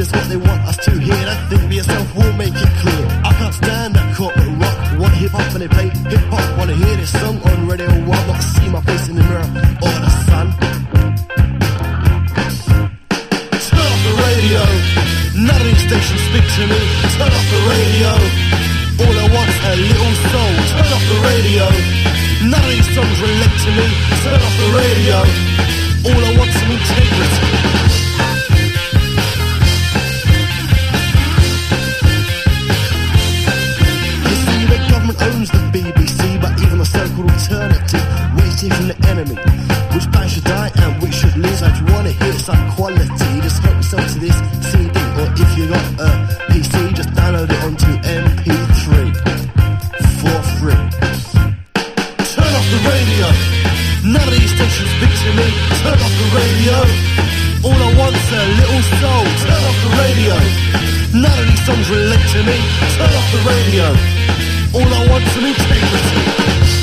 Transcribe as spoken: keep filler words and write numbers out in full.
is what they want us to hear. Don't think for yourself, we'll make it clear. I can't stand that corporate rock. Want hip-hop when they play hip-hop. Wanna hear this song on radio one. Not see my face in the mirror or the sun. Turn off the radio. None of these stations speak to me. Turn off the radio. All I want's a little soul. Turn off the radio. None of these songs relate to me. Turn off the radio. All I want's some integrity. You see, the government owns the B B C, but even a so-called alternative waiting from the enemy. Which band should die and which should lose? If you wanna hear some quality, just help yourself to this C D. Or if you got a P C, just download it onto M P three for free. Turn off the radio. None of these stations speak to me. Turn off the radio. All I want's a little soul. Turn off the radio. None of these songs relate to me. Turn off the radio. All I want's some integrity.